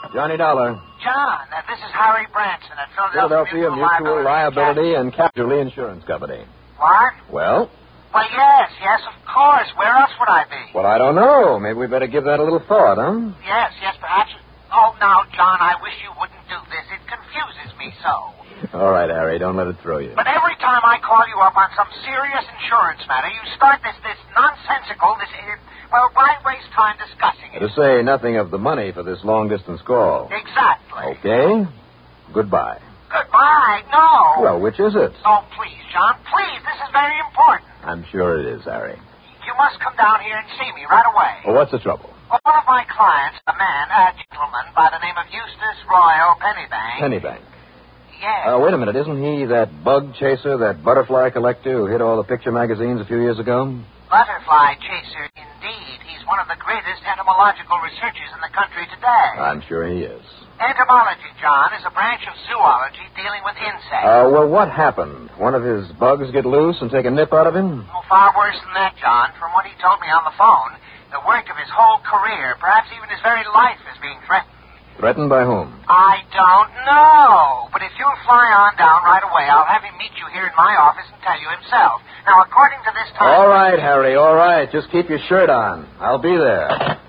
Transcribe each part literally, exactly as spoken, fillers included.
Johnny Dollar. John, uh, this is Harry Branson at Philadelphia, Philadelphia Mutual Liability and Casualty Insurance Company. What? Well? Well, yes, yes, of course. Where else would I be? Well, I don't know. Maybe we better give that a little thought, huh? Yes, yes, perhaps. Oh, now, John, I wish you wouldn't do this. It confuses me so. All right, Harry, don't let it throw you. But every time I call you up on some serious insurance matter, you start this, this nonsensical, this... Uh, well, why waste time discussing it? To say nothing of the money for this long-distance call. Exactly. Okay. Goodbye. Goodbye? No. Well, which is it? Oh, please, John, please. This is very important. I'm sure it is, Harry. You must come down here and see me right away. Well, what's the trouble? Well, one of my clients, a man, a gentleman by the name of Eustace Royal Pennybank. Pennybank. Yes. Uh, wait a minute. Isn't he that bug chaser, that butterfly collector who hit all the picture magazines a few years ago? Butterfly chaser, indeed. He's one of the greatest entomological researchers in the country today. I'm sure he is. Entomology, John, is a branch of zoology dealing with insects. Uh, well, what happened? One of his bugs get loose and take a nip out of him? Oh, far worse than that, John. From what he told me on the phone, the work of his whole career, perhaps even his very life, is being threatened. Threatened by whom? I don't know. But if you'll fly on down right away, I'll have him meet you here in my office and tell you himself. Now, according to this time... All right, Harry, all right. Just keep your shirt on. I'll be there.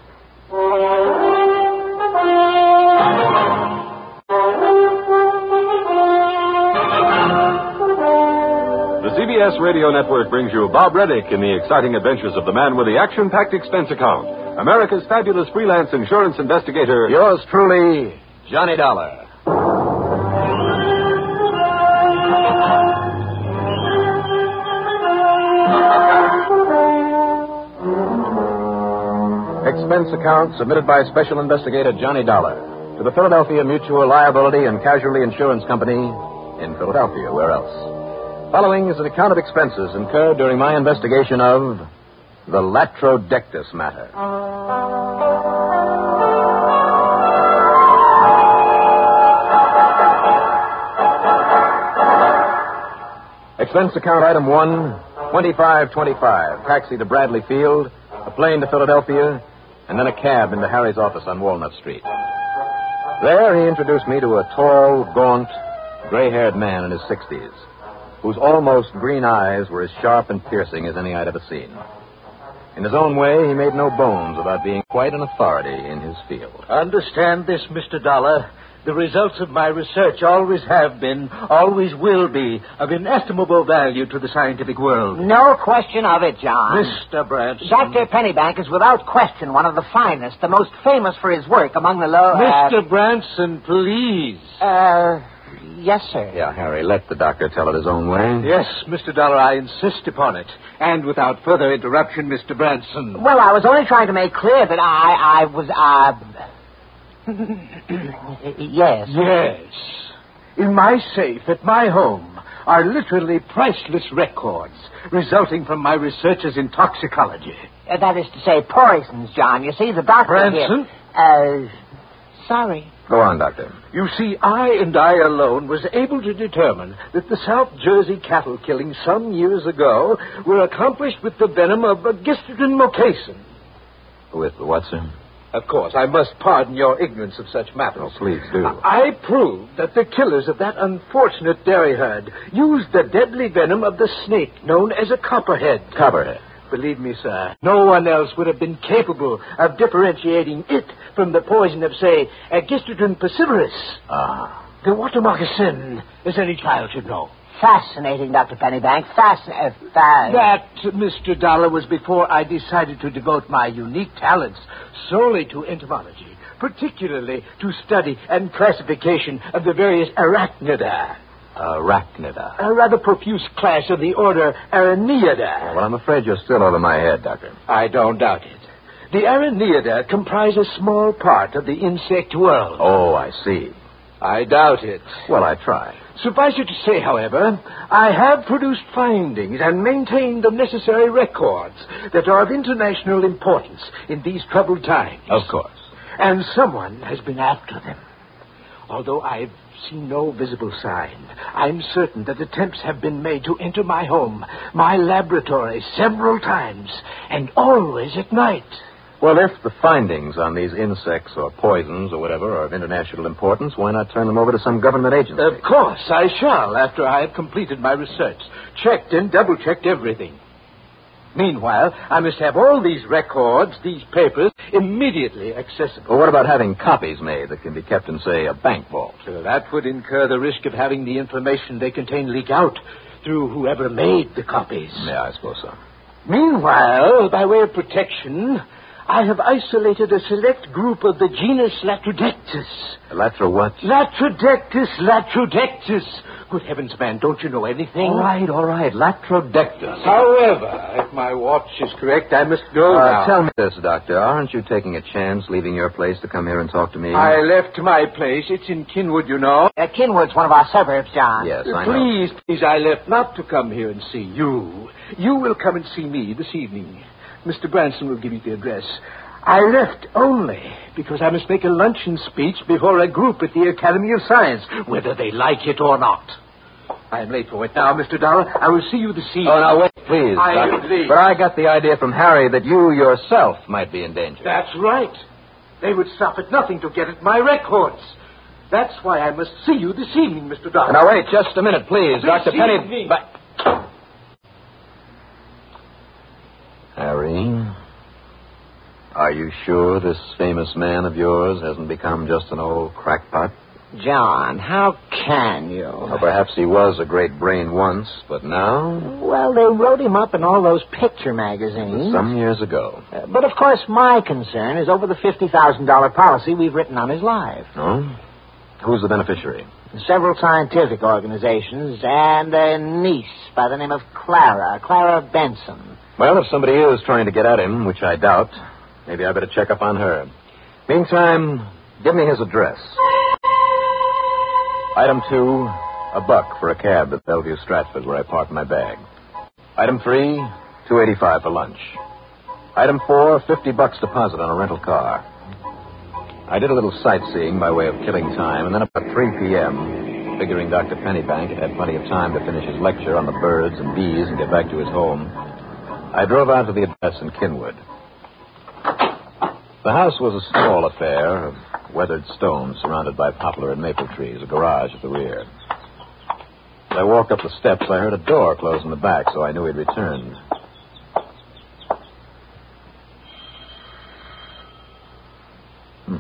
The C B S Radio Network brings you Bob Reddick in the exciting adventures of the man with the action-packed expense account. America's fabulous freelance insurance investigator. Yours truly, Johnny Dollar. Expense account submitted by Special Investigator Johnny Dollar to the Philadelphia Mutual Liability and Casualty Insurance Company in Philadelphia. Where else? Following is an account of expenses incurred during my investigation of the Latrodectus matter. Expense account item one, twenty-five twenty-five. Taxi to Bradley Field, a plane to Philadelphia, and then a cab into Harry's office on Walnut Street. There he introduced me to a tall, gaunt, gray-haired man in his sixties, whose almost green eyes were as sharp and piercing as any I'd ever seen. In his own way, he made no bones about being quite an authority in his field. Understand this, Mister Dollar. The results of my research always have been, always will be, of inestimable value to the scientific world. No question of it, John. Mister Branson. Doctor Pennybank is without question one of the finest, the most famous for his work among the low... Mister Uh, Branson, please. Uh, yes, sir. Yeah, Harry, let the doctor tell it his own way. Yes, Mister Dollar, I insist upon it. And without further interruption, Mister Branson. Well, I was only trying to make clear that I, I was, uh... yes. Yes. In my safe at my home are literally priceless records resulting from my researches in toxicology. Uh, that is to say, poisons, John. You see, the doctor Branson? here... Uh, sorry. Go on, Doctor. You see, I and I alone was able to determine that the South Jersey cattle killings some years ago were accomplished with the venom of Gistrodon mocasin. With what, sir? Of course, I must pardon your ignorance of such matters. Oh, please do. I proved that the killers of that unfortunate dairy herd used the deadly venom of the snake known as a copperhead. Copperhead. Believe me, sir, no one else would have been capable of differentiating it from the poison of, say, Gistrodon piscivorus. Ah. The water moccasin, as any child should know. Fascinating, Doctor Pennybank. Fascinating. Uh, fa- That, Mister Dollar, was before I decided to devote my unique talents solely to entomology, particularly to study and classification of the various arachnida. Arachnida. A rather profuse class of the order Araneida. Well, I'm afraid you're still over my head, Doctor. I don't doubt it. The Araneida comprise a small part of the insect world. Oh, I see. I doubt it. Well, I try. Suffice it to say, however, I have produced findings and maintained the necessary records that are of international importance in these troubled times. Of course. And someone has been after them. Although I've seen no visible sign, I'm certain that attempts have been made to enter my home, my laboratory, several times, and always at night. Well, if the findings on these insects or poisons or whatever are of international importance, why not turn them over to some government agency? Of course, I shall, after I have completed my research. Checked and double-checked everything. Meanwhile, I must have all these records, these papers, immediately accessible. Well, what about having copies made that can be kept in, say, a bank vault? So that would incur the risk of having the information they contain leak out through whoever made the copies. Yeah, I suppose so. Meanwhile, by way of protection, I have isolated a select group of the genus Latrodectus. Latro what? Latrodectus, Latrodectus. Good heavens, man, don't you know anything? All right, all right. Latrodectus. However, if my watch is correct, I must go uh, now. Tell me this, Doctor. Aren't you taking a chance leaving your place to come here and talk to me? I left my place. It's in Kinwood, you know. Uh, Kinwood's one of our suburbs, John. Yes, I know. Please, please, I left not to come here and see you. You will come and see me this evening. Mister Branson will give you the address. I left only because I must make a luncheon speech before a group at the Academy of Science, whether they like it or not. I am late for it now, Mister Dollar. I will see you this evening. Oh, now, wait, please, I Doctor. leave. But I got the idea from Harry that you yourself might be in danger. That's right. They would stop at nothing to get at my records. That's why I must see you this evening, Mister Dollar. Now, wait just a minute, please. This Doctor Penny... evening. But... Harry, are you sure this famous man of yours hasn't become just an old crackpot? John, how can you? Or perhaps he was a great brain once, but now... Well, they wrote him up in all those picture magazines. Some years ago. Uh, but, of course, my concern is over the fifty thousand dollars policy we've written on his life. Oh? Who's the beneficiary? Several scientific organizations and a niece by the name of Clara, Clara Benson. Well, if somebody is trying to get at him, which I doubt, maybe I better check up on her. Meantime, give me his address. Item two, a buck for a cab at Bellevue Stratford, where I parked my bag. Item three, two eighty-five for lunch. Item four, fifty bucks deposit on a rental car. I did a little sightseeing by way of killing time, and then about three p.m., figuring Doctor Pennybank had had plenty of time to finish his lecture on the birds and bees and get back to his home, I drove out to the address in Kinwood. The house was a small affair of weathered stone surrounded by poplar and maple trees, a garage at the rear. As I walked up the steps, I heard a door close in the back, so I knew he'd returned. Hmm.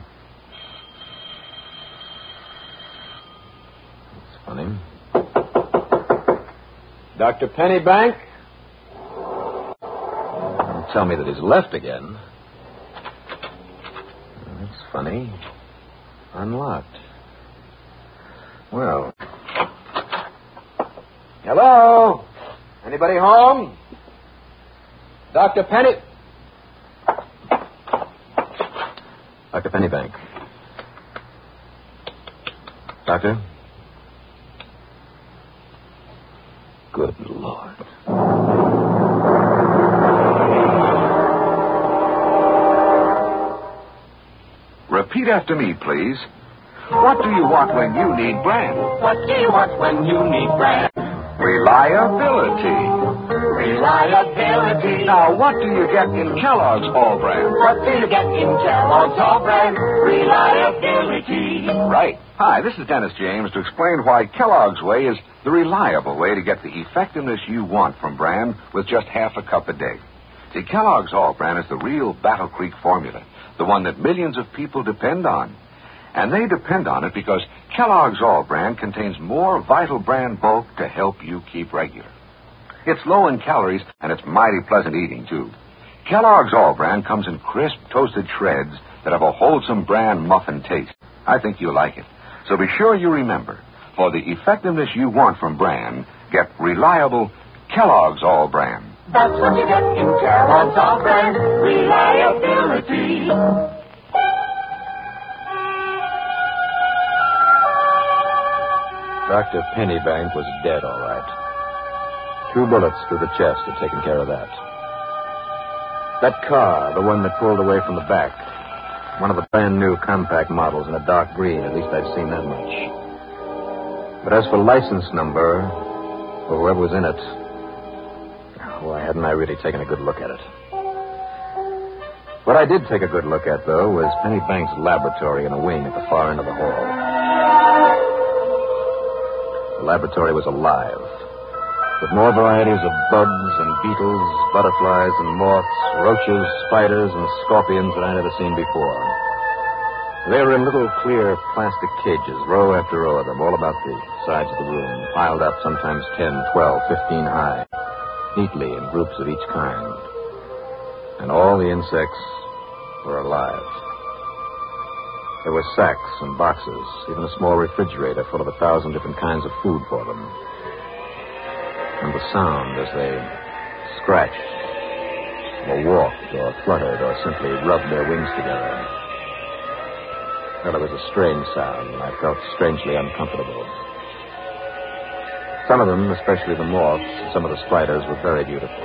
That's funny. Doctor Pennybank? Don't tell me that he's left again. That's funny. Unlocked. Well. Hello? Anybody home? Doctor Penny... Doctor Pennybank. Doctor? Good Lord. Repeat after me, please. What do you want when you need brand? What do you want when you need brand? Reliability. Reliability. Now, what do you get in Kellogg's All Brand? What do you get in Kellogg's All Brand? Reliability. Right. Hi, this is Dennis James to explain why Kellogg's Way is the reliable way to get the effectiveness you want from brand with just half a cup a day. See, Kellogg's All Brand is the real Battle Creek formula, the one that millions of people depend on. And they depend on it because Kellogg's All Brand contains more vital brand bulk to help you keep regular. It's low in calories, and it's mighty pleasant eating, too. Kellogg's All Brand comes in crisp, toasted shreds that have a wholesome brand muffin taste. I think you'll like it. So be sure you remember, for the effectiveness you want from brand, get reliable Kellogg's All Brand. That's what you get in Kellogg's All Brand. Reliability. Doctor Pennybank was dead, all right. Two bullets through the chest had taken care of that. That car, the one that pulled away from the back, one of the brand-new compact models in a dark green, at least I'd seen that much. But as for license number, or whoever was in it, why hadn't I really taken a good look at it? What I did take a good look at, though, was Penny Banks' laboratory in a wing at the far end of the hall. The laboratory was alive, with more varieties of bugs and beetles, butterflies and moths, roaches, spiders, and scorpions than I'd ever seen before. They were in little clear plastic cages, row after row of them, all about the sides of the room, piled up sometimes ten, twelve, fifteen high, neatly in groups of each kind. And all the insects were alive. There were sacks and boxes, even a small refrigerator full of a thousand different kinds of food for them. And the sound as they scratched, or walked, or fluttered, or simply rubbed their wings together. Well, it was a strange sound, and I felt strangely uncomfortable. Some of them, especially the moths, and some of the spiders, were very beautiful.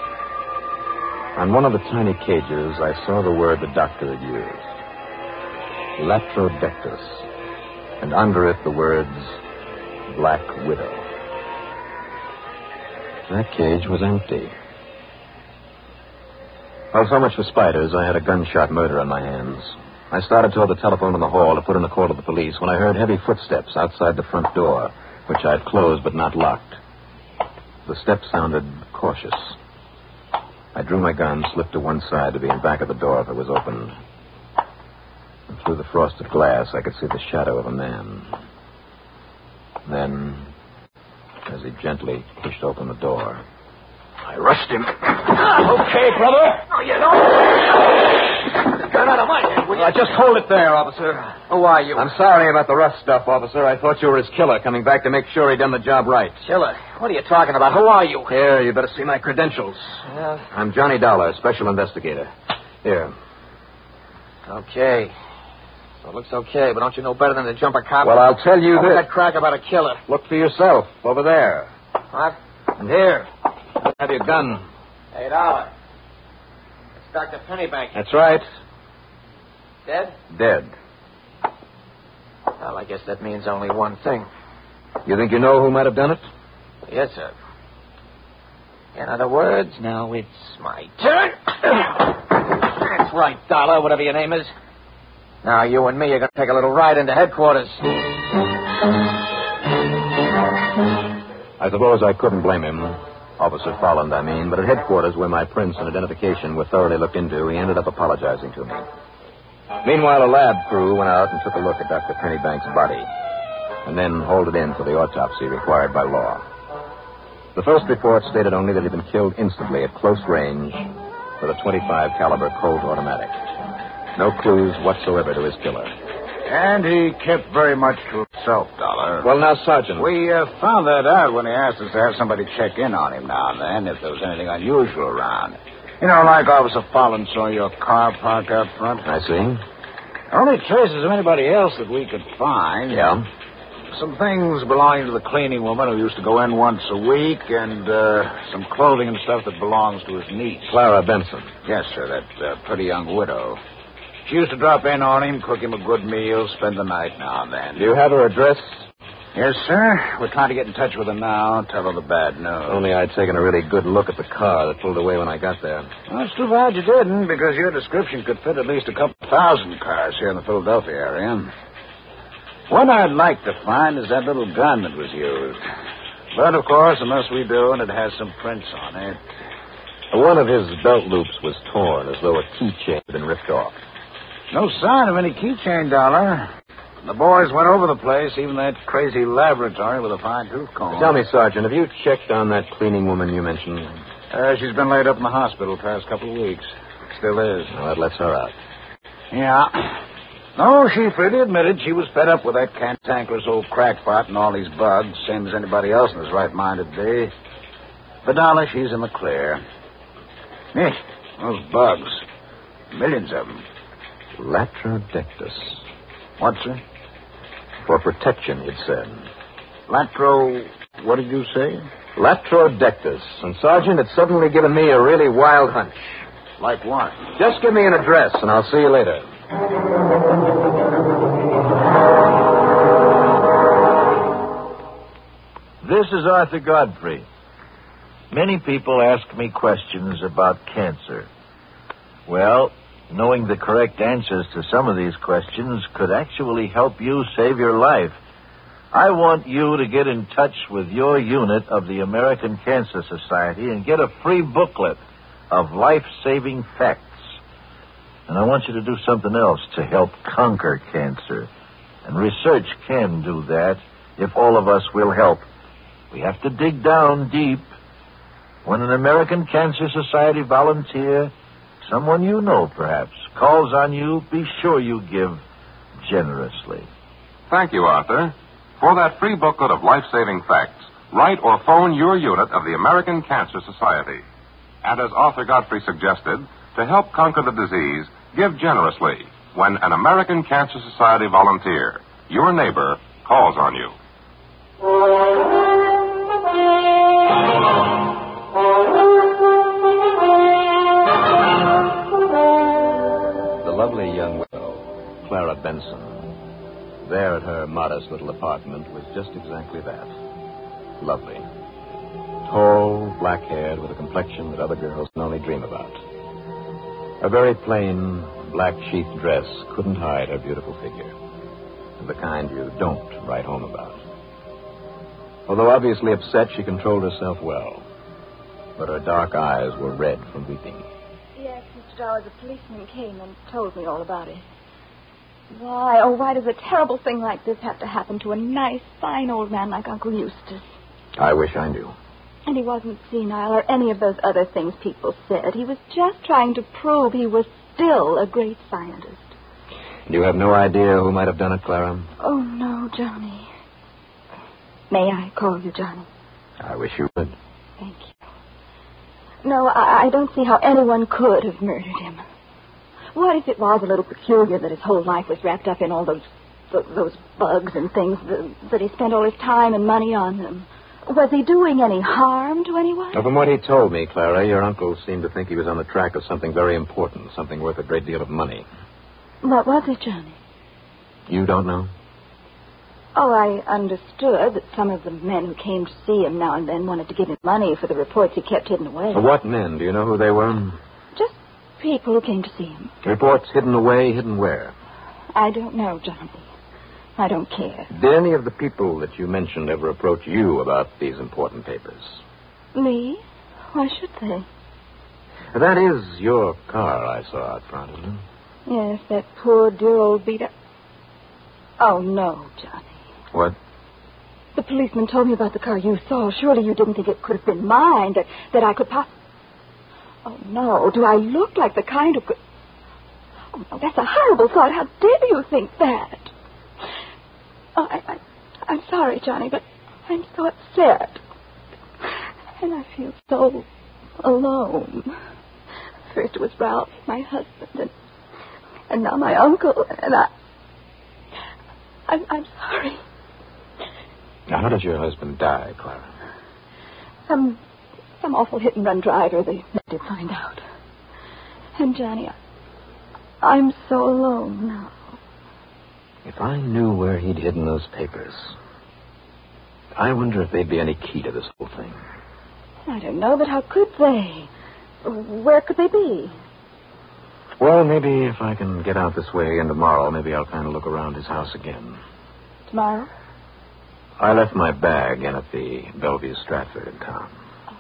On one of the tiny cages, I saw the word the doctor had used. Latrodectus. And under it, the words, Black Widow. That cage was empty. Well, so much for spiders. I had a gunshot murder on my hands. I started toward the telephone in the hall to put in a call to the police when I heard heavy footsteps outside the front door, which I had closed but not locked. The steps sounded cautious. I drew my gun, slipped to one side to be in back of the door if it was opened. And through the frosted glass, I could see the shadow of a man. Then, as he gently pushed open the door, I rushed him. Okay, brother. Oh, you don't. Gun out of my head, will you? Uh, just hold it there, officer. Who are you? I'm sorry about the rough stuff, officer. I thought you were his killer, coming back to make sure he'd done the job right. Killer? What are you talking about? Who are you? Here, you better see my credentials. Yeah. I'm Johnny Dollar, special investigator. Here. Okay. So it looks okay, but don't you know better than to jump a cop? Well, I'll tell you Over this. that crack about a killer. Look for yourself, over there. What? And here. Have your gun. Hey, Dollar. It's Doctor Pennybank. That's right. Dead? Dead. Well, I guess that means only one thing. You think you know who might have done it? Yes, sir. In other words, now it's my turn. That's right, Dollar, whatever your name is. Now you and me are going to take a little ride into headquarters. I suppose I couldn't blame him. Officer Folland, I mean. But at headquarters, where my prints and identification were thoroughly looked into, he ended up apologizing to me. Meanwhile, a lab crew went out and took a look at Doctor Pennybank's body, and then hauled it in for the autopsy required by law. The first report stated only that he'd been killed instantly at close range with a twenty-five caliber Colt automatic. No clues whatsoever to his killer. And he kept very much to himself, Dollar. Well, now, Sergeant. We uh, found that out when he asked us to have somebody check in on him now and then if there was anything unusual around. You know, like Officer Folland saw your car parked out front. I see. Only traces of anybody else that we could find. Yeah? Some things belonging to the cleaning woman who used to go in once a week, and uh, some clothing and stuff that belongs to his niece. Clara Benson. Yes, sir, that uh, pretty young widow. She used to drop in on him, cook him a good meal, spend the night now and then. Do you have her address? Yes, sir. We're trying to get in touch with her now, tell her the bad news. Only I'd taken a really good look at the car that pulled away when I got there. Well, it's too bad you didn't, because your description could fit at least a couple thousand cars here in the Philadelphia area. One I'd like to find is that little gun that was used. But, of course, unless we do, and it has some prints on it. One of his belt loops was torn, as though a keychain had been ripped off. No sign of any keychain, Dollar. The boys went over the place, even that crazy laboratory with a fine-tooth comb. Tell me, Sergeant, have you checked on that cleaning woman you mentioned? Uh, she's been laid up in the hospital the past couple of weeks. Still is. Well, that lets her out. Yeah. No, she freely admitted she was fed up with that cantankerous old crackpot and all these bugs, same as anybody else in his right mind would be. But, Dollar, she's in the clear. Yes, those bugs. Millions of them. Latrodectus. What, sir? For protection, it said. Latro... what did you say? Latrodectus. And, Sergeant, it's suddenly given me a really wild hunch. Like what? Just give me an address, and I'll see you later. This is Arthur Godfrey. Many people ask me questions about cancer. Well, Knowing the correct answers to some of these questions could actually help you save your life. I want you to get in touch with your unit of the American Cancer Society and get a free booklet of life-saving facts. And I want you to do something else to help conquer cancer. And research can do that if all of us will help. We have to dig down deep. When an American Cancer Society volunteer, someone you know perhaps, calls on you, be sure you give generously. Thank you, Arthur. For that free booklet of life-saving facts, write or phone your unit of the American Cancer Society. And as Arthur Godfrey suggested, to help conquer the disease, give generously when an American Cancer Society volunteer, your neighbor, calls on you. The lovely young widow, Clara Benson, there at her modest little apartment, was just exactly that. Lovely. Tall, black-haired, with a complexion that other girls can only dream about. A very plain, black sheath dress couldn't hide her beautiful figure. And the kind you don't write home about. Although obviously upset, she controlled herself well. But her dark eyes were red from weeping. Yes, Mister Dollar, the policeman came and told me all about it. Why, oh, why does a terrible thing like this have to happen to a nice, fine old man like Uncle Eustace? I wish I knew. And he wasn't senile or any of those other things people said. He was just trying to prove he was still a great scientist. You have no idea who might have done it, Clara? Oh, no, Johnny. May I call you Johnny? I wish you would. Thank you. No, I, I don't see how anyone could have murdered him. What if it was a little peculiar that his whole life was wrapped up in all those th- those bugs and things, that, that he spent all his time and money on them? Was he doing any harm to anyone? Now, from what he told me, Clara, your uncle seemed to think he was on the track of something very important, something worth a great deal of money. What was it, Johnny? You don't know? Oh, I understood that some of the men who came to see him now and then wanted to give him money for the reports he kept hidden away. What men? Do you know who they were? Just people who came to see him. Reports hidden away, hidden where? I don't know, Johnny. I don't care. Did any of the people that you mentioned ever approach you about these important papers? Me? Why should they? That is your car I saw out front, isn't it? Yes, that poor, dear old beat-up. Oh, no, Johnny. What? The policeman told me about the car you saw. Surely you didn't think it could have been mine, that, that I could possibly... Oh, no. Do I look like the kind who could... Oh, no, that's a horrible thought. How dare you think that? Oh, I, I, I'm sorry, Johnny, but I'm so upset. And I feel so alone. First it was Ralph, my husband, and, and now my uncle, and I... I'm, I'm sorry. Now, how did your husband die, Clara? Some, some awful hit-and-run driver, they did find out. And, Johnny, I, I'm so alone now. If I knew where he'd hidden those papers, I wonder if there'd be any key to this whole thing. I don't know, but how could they? Where could they be? Well, maybe if I can get out this way again tomorrow, maybe I'll kind of look around his house again. Tomorrow? I left my bag in at the Bellevue Stratford in town.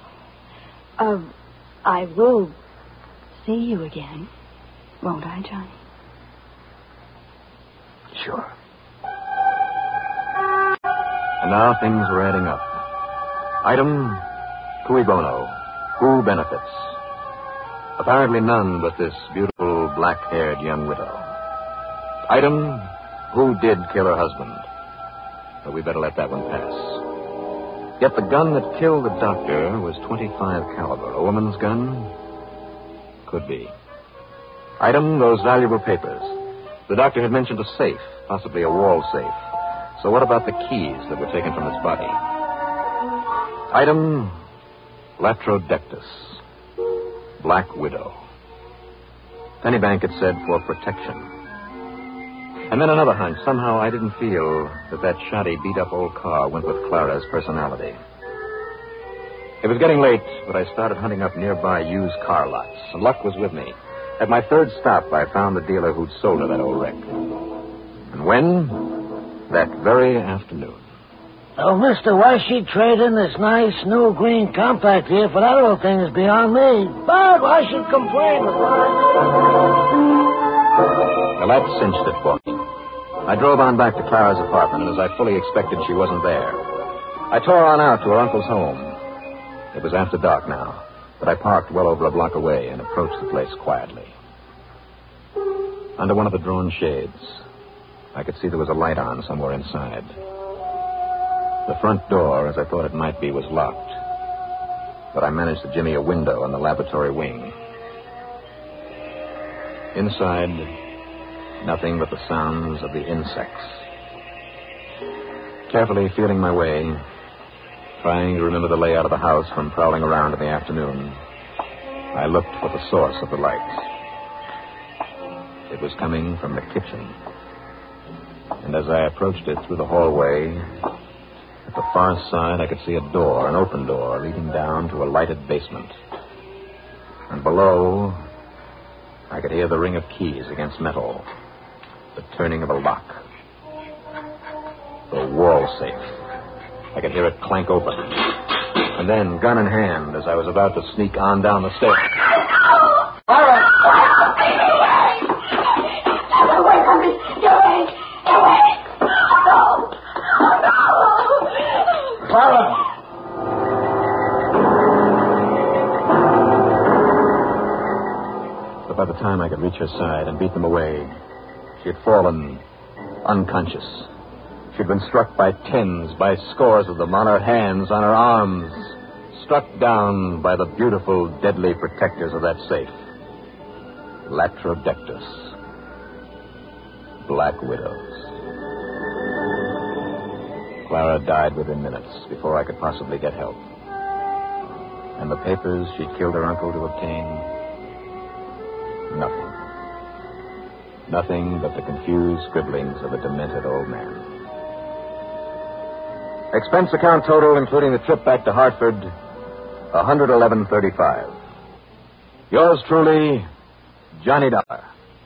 Uh, I will see you again, won't I, Johnny? Sure. And now things were adding up. Item, cui bono. Who benefits? Apparently none but this beautiful, black-haired young widow. Item, who did kill her husband? But we better let that one pass. Yet the gun that killed the doctor was twenty-five caliber. A woman's gun? Could be. Item, those valuable papers. The doctor had mentioned a safe, possibly a wall safe. So what about the keys that were taken from his body? Item, Latrodectus. Black Widow. Pennybank had said for protection. And then another hunch. Somehow I didn't feel that that shoddy, beat-up old car went with Clara's personality. It was getting late, but I started hunting up nearby used car lots, and luck was with me. At my third stop, I found the dealer who'd sold her that old wreck. And when? That very afternoon. Oh, mister, why she'd trade in this nice new green compact here for that old thing is beyond me. But why she'd complain? Well, that cinched it for me. I drove on back to Clara's apartment, and as I fully expected, she wasn't there. I tore on out to her uncle's home. It was after dark now, but I parked well over a block away and approached the place quietly. Under one of the drawn shades, I could see there was a light on somewhere inside. The front door, as I thought it might be, was locked, but I managed to jimmy a window in the laboratory wing. Inside, nothing but the sounds of the insects. Carefully feeling my way, trying to remember the layout of the house from prowling around in the afternoon, I looked for the source of the light. It was coming from the kitchen. And as I approached it through the hallway, at the far side I could see a door, an open door, leading down to a lighted basement. And below, I could hear the ring of keys against metal, the turning of a lock. The wall safe. I could hear it clank open. And then, gun in hand, as I was about to sneak on down the stairs. All right. Get away from me. Get away. Get away. No. No. Clara. But by the time I could reach her side and beat them away, she had fallen unconscious. She'd been struck by tens, by scores of them, on her hands, on her arms, struck down by the beautiful, deadly protectors of that safe. Latrodectus. Black widows. Clara died within minutes, before I could possibly get help. And the papers she'd killed her uncle to obtain? Nothing. Nothing but the confused scribblings of a demented old man. Expense account total, including the trip back to Hartford, one hundred eleven thirty-five. Yours truly, Johnny Dollar.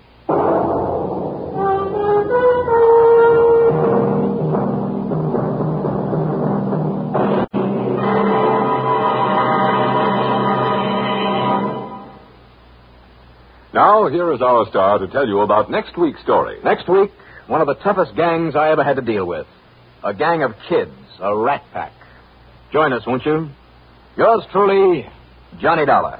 Now, here is our star to tell you about next week's story. Next week, one of the toughest gangs I ever had to deal with. A gang of kids, a rat pack. Join us, won't you? Yours truly, Johnny Dollar.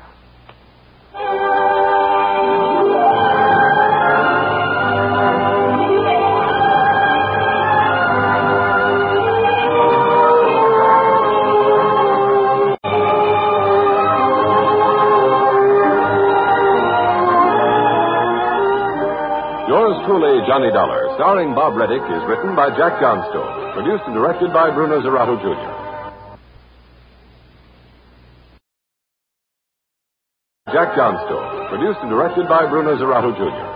Yours truly, Johnny Dollar, starring Bob Reddick, is written by Jack Johnstone, produced and directed by Bruno Zerato, Junior Jack Johnstone, produced and directed by Bruno Zerato, Junior